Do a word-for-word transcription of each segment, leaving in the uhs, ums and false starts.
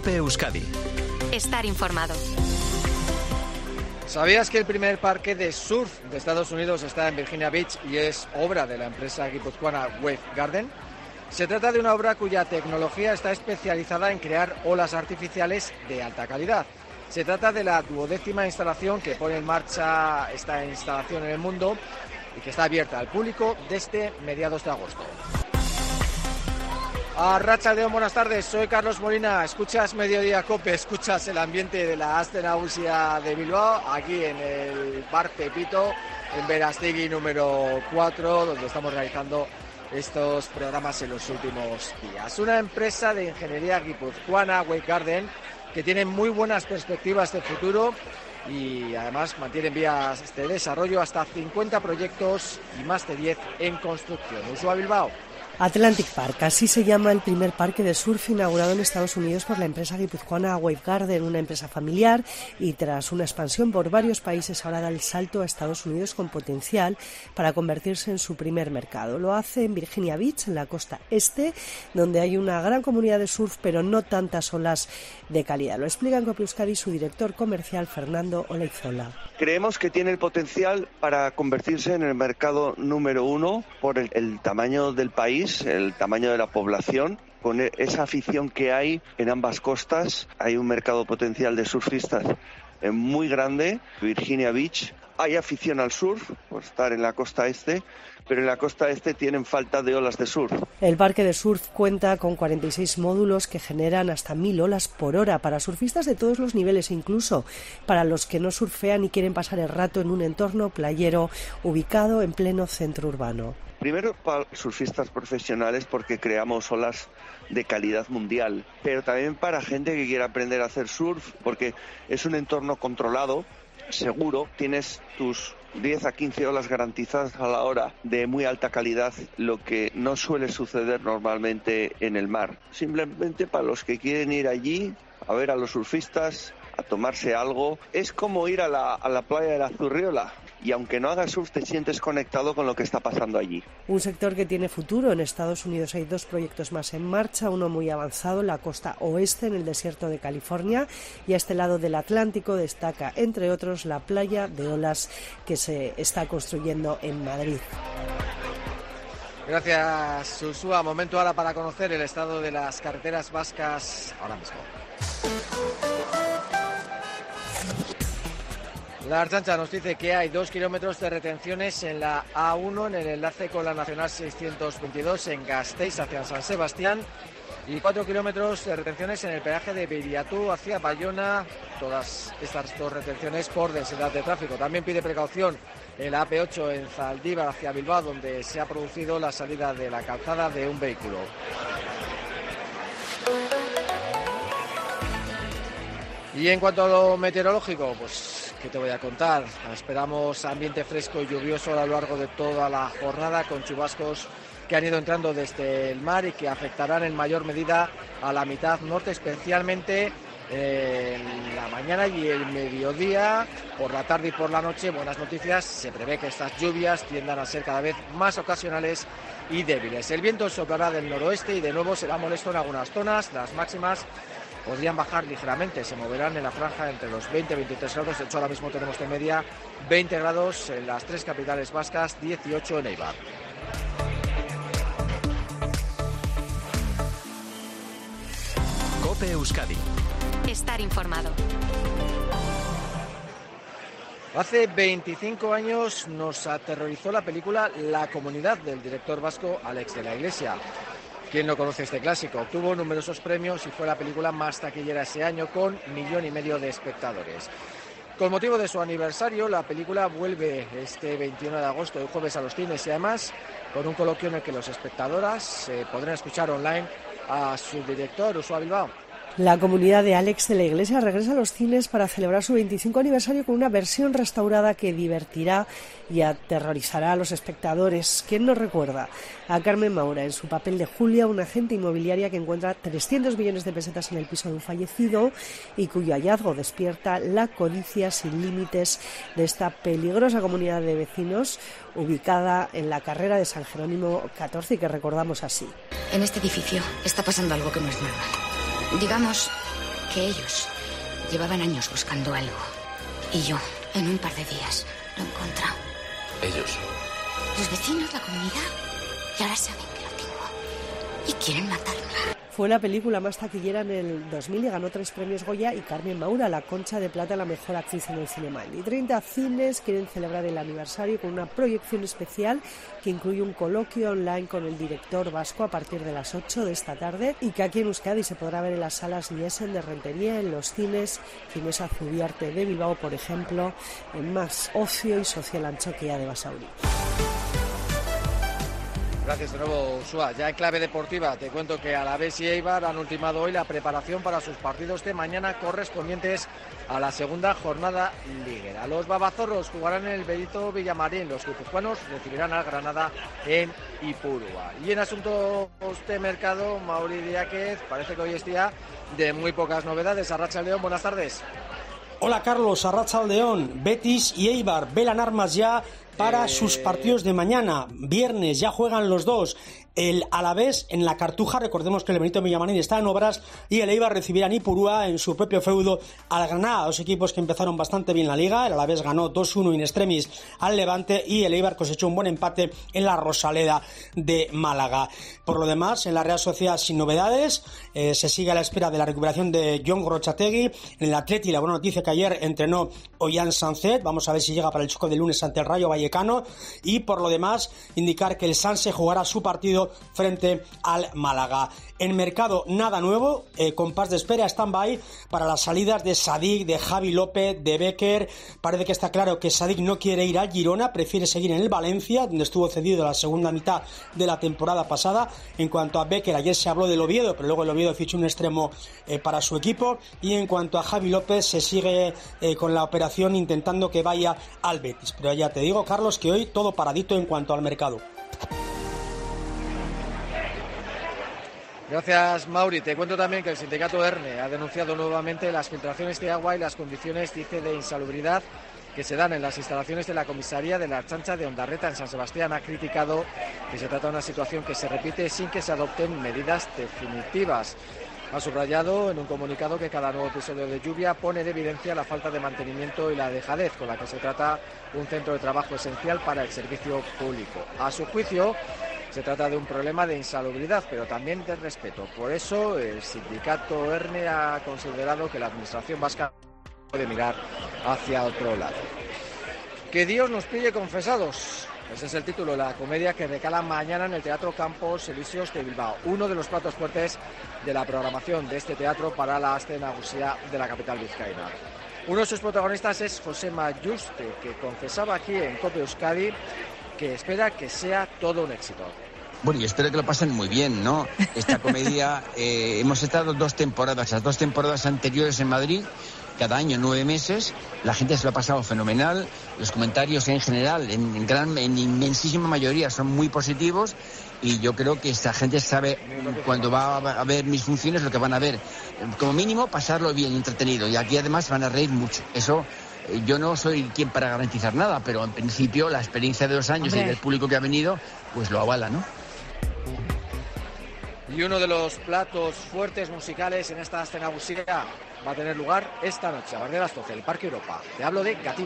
COPE Euskadi. Estar informado. ¿Sabías que el primer parque de surf de Estados Unidos está en Virginia Beach y es obra de la empresa guipuzcoana Wave Garden? Se trata de una obra cuya tecnología está especializada en crear olas artificiales de alta calidad. Se trata de la duodécima instalación que pone en marcha esta instalación en el mundo y que está abierta al público desde mediados de agosto. Arratsaldeon, buenas tardes, soy Carlos Molina, escuchas Mediodía Cope, escuchas el ambiente de la Aste Nagusia de Bilbao, aquí en el Bar Pepito, en Berastegui número cuatro, donde estamos realizando estos programas en los últimos días. Una empresa de ingeniería guipuzcoana, Wave Garden, que tiene muy buenas perspectivas de futuro y además mantienen vías de desarrollo hasta cincuenta proyectos y más de diez en construcción. Ushua Bilbao. Atlantic Park, así se llama el primer parque de surf inaugurado en Estados Unidos por la empresa guipuzcoana Wave Garden, una empresa familiar, y tras una expansión por varios países ahora da el salto a Estados Unidos con potencial para convertirse en su primer mercado. Lo hace en Virginia Beach, en la costa este, donde hay una gran comunidad de surf, pero no tantas olas de calidad. Lo explica en COPE Euskadi su director comercial, Fernando Olaizola. Creemos que tiene el potencial para convertirse en el mercado número uno por el, el tamaño del país, el tamaño de la población. Con esa afición que hay en ambas costas, hay un mercado potencial de surfistas muy grande. Virginia Beach, hay afición al surf por estar en la costa este, pero en la costa este tienen falta de olas de surf. El parque de surf cuenta con cuarenta y seis módulos que generan hasta mil olas por hora para surfistas de todos los niveles, incluso para los que no surfean y quieren pasar el rato en un entorno playero ubicado en pleno centro urbano. Primero para surfistas profesionales porque creamos olas de calidad mundial, pero también para gente que quiera aprender a hacer surf porque es un entorno controlado, seguro, tienes tus diez a quince olas garantizadas a la hora de muy alta calidad, lo que no suele suceder normalmente en el mar. Simplemente para los que quieren ir allí a ver a los surfistas, a tomarse algo, es como ir a la, a la playa de la Zurriola. Y aunque no hagas surf, te sientes conectado con lo que está pasando allí. Un sector que tiene futuro. En Estados Unidos hay dos proyectos más en marcha, uno muy avanzado en la costa oeste, en el desierto de California, y a este lado del Atlántico destaca, entre otros, la playa de olas que se está construyendo en Madrid. Gracias, Ushua. Momento ahora para conocer el estado de las carreteras vascas ahora mismo. La Ertzaintza nos dice que hay dos kilómetros de retenciones en la A uno en el enlace con la Nacional seiscientos veintidós en Gasteiz hacia San Sebastián y cuatro kilómetros de retenciones en el peaje de Biriatú hacia Bayona. Todas estas dos retenciones por densidad de tráfico. También pide precaución en la A P ocho en Zaldívar hacia Bilbao, donde se ha producido la salida de la calzada de un vehículo. Y en cuanto a lo meteorológico, pues, ¿qué te voy a contar? Esperamos ambiente fresco y lluvioso a lo largo de toda la jornada, con chubascos que han ido entrando desde el mar y que afectarán en mayor medida a la mitad norte, especialmente en la mañana y el mediodía. Por la tarde y por la noche, buenas noticias, se prevé que estas lluvias tiendan a ser cada vez más ocasionales y débiles. El viento soplará del noroeste y de nuevo será molesto en algunas zonas. Las máximas podrían bajar ligeramente, se moverán en la franja entre los veinte y veintitrés grados. De hecho, ahora mismo tenemos de media veinte grados en las tres capitales vascas, dieciocho en Eibar. COPE Euskadi. Estar informado. Hace veinticinco años nos aterrorizó la película La Comunidad del director vasco Alex de la Iglesia. ¿Quién no conoce este clásico? Obtuvo numerosos premios y fue la película más taquillera ese año con millón y medio de espectadores. Con motivo de su aniversario, la película vuelve este veintiuno de agosto, el jueves, a los cines y además con un coloquio en el que los espectadoras eh, podrán escuchar online a su director, Ushua Bilbao. La Comunidad de Alex de la Iglesia regresa a los cines para celebrar su veinticinco aniversario con una versión restaurada que divertirá y aterrorizará a los espectadores. ¿Quién nos recuerda? A Carmen Maura en su papel de Julia, una agente inmobiliaria que encuentra trescientos millones de pesetas en el piso de un fallecido y cuyo hallazgo despierta la codicia sin límites de esta peligrosa comunidad de vecinos ubicada en la carrera de San Jerónimo catorce y que recordamos así. En este edificio está pasando algo que no es normal. Digamos que ellos llevaban años buscando algo. Y yo, en un par de días, lo he encontrado. ¿Ellos? Los vecinos, la comunidad. Y ahora saben que lo tengo. Y quieren matarme. Fue la película más taquillera en el dos mil y ganó tres premios Goya, y Carmen Maura la Concha de Plata, la mejor actriz en el cinema. Y treinta cines quieren celebrar el aniversario con una proyección especial que incluye un coloquio online con el director vasco a partir de las ocho de esta tarde, y que aquí en Euskadi se podrá ver en las salas Niesen de Rentería, en los cines Cinesa Zubiarte de Bilbao, por ejemplo, en Más Ocio y Social Antxokia de Basauri. Gracias de nuevo, Ursúa. Ya en clave deportiva te cuento que Alavés y Eibar han ultimado hoy la preparación para sus partidos de mañana correspondientes a la segunda jornada liguera. Los babazorros jugarán en el Benito Villamarín, los guipuzcoanos recibirán al Granada en Ipurúa. Y en asuntos de mercado, Mauri Diáquez, parece que hoy es día de muy pocas novedades. Arratsaldeon, buenas tardes. Hola Carlos, Arratsaldeon. Betis y Eibar velan armas ya para eh... sus partidos de mañana. Viernes ya juegan los dos. El Alavés en la Cartuja, recordemos que el Benito Villamarín está en obras, y el Eibar recibirá en Ipurúa, en su propio feudo, al Granada. Dos equipos que empezaron bastante bien la liga. El Alavés ganó dos uno in extremis al Levante, y el Eibar cosechó un buen empate en la Rosaleda de Málaga. Por lo demás, en la Real Sociedad sin novedades, eh, se sigue a la espera de la recuperación de Jon Gorrotxategi. En el Atleti, la buena noticia que ayer entrenó Ollán Sanzet, vamos a ver si llega para el choque de lunes ante el Rayo Vallecano, y por lo demás, indicar que el Sanse jugará su partido frente al Málaga. En mercado nada nuevo, eh, compás de espera, stand-by para las salidas de Sadik, de Javi López, de Becker. Parece que está claro que Sadik no quiere ir al Girona, prefiere seguir en el Valencia, donde estuvo cedido la segunda mitad de la temporada pasada. En cuanto a Becker, ayer se habló del Oviedo, pero luego el Oviedo fichó un extremo eh, para su equipo. Y en cuanto a Javi López, se sigue eh, con la operación intentando que vaya al Betis. Pero ya te digo, Carlos, que hoy todo paradito en cuanto al mercado. Gracias, Mauri. Te cuento también que el sindicato ERNE ha denunciado nuevamente las filtraciones de agua y las condiciones, dice, de insalubridad que se dan en las instalaciones de la comisaría de la Ertzaintza de Hondarreta, en San Sebastián. Ha criticado que se trata de una situación que se repite sin que se adopten medidas definitivas. Ha subrayado en un comunicado que cada nuevo episodio de lluvia pone en evidencia la falta de mantenimiento y la dejadez con la que se trata un centro de trabajo esencial para el servicio público. A su juicio, se trata de un problema de insalubridad, pero también de respeto. Por eso, el sindicato ERNE ha considerado que la administración vasca puede mirar hacia otro lado. Que Dios nos pille confesados. Ese es el título de la comedia que recala mañana en el Teatro Campos Elíseos de Bilbao, uno de los platos fuertes de la programación de este teatro para la Aste Nagusia de la capital vizcaína. Uno de sus protagonistas es Josema Yuste, que confesaba aquí en COPE Euskadi que espera que sea todo un éxito. Bueno, y espero que lo pasen muy bien, ¿no? Esta comedia, eh, hemos estado dos temporadas, las dos temporadas anteriores en Madrid, cada año nueve meses, la gente se lo ha pasado fenomenal, los comentarios en general, en, en gran, en inmensísima mayoría, son muy positivos, y yo creo que esta gente sabe cuando va a ver mis funciones lo que van a ver. Como mínimo, pasarlo bien, entretenido, y aquí además van a reír mucho. Eso, eh, yo no soy quien para garantizar nada, pero en principio la experiencia de dos años Hombre. y del público que ha venido, pues lo avala, ¿no? Y uno de los platos fuertes musicales en esta Aste Nagusia va a tener lugar esta noche a partir de las doce, el Parque Europa. Te hablo de Gatibu.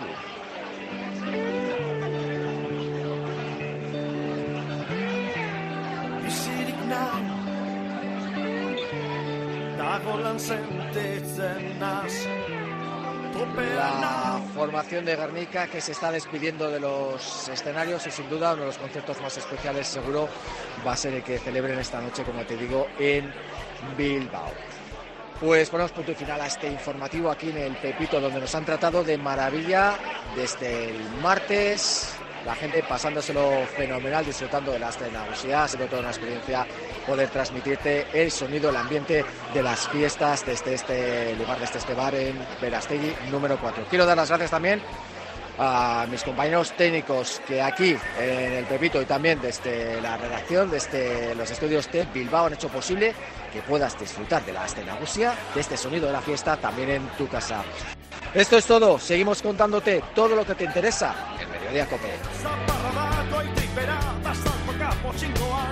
La formación de Guernica, que se está despidiendo de los escenarios, y sin duda uno de los conciertos más especiales seguro va a ser el que celebren esta noche, como te digo, en Bilbao. Pues ponemos punto y final a este informativo aquí en el Pepito, donde nos han tratado de maravilla desde el martes. La gente pasándoselo fenomenal, disfrutando de la Aste Nagusia. Ha sido toda una experiencia poder transmitirte el sonido, el ambiente de las fiestas desde este lugar, desde este bar en Berastegui número cuatro. Quiero dar las gracias también a mis compañeros técnicos que aquí en el Pepito y también desde la redacción, desde los estudios de Bilbao, han hecho posible que puedas disfrutar de la Aste Nagusia, de este sonido de la fiesta, también en tu casa. Esto es todo, seguimos contándote todo lo que te interesa en Mediodía COPE.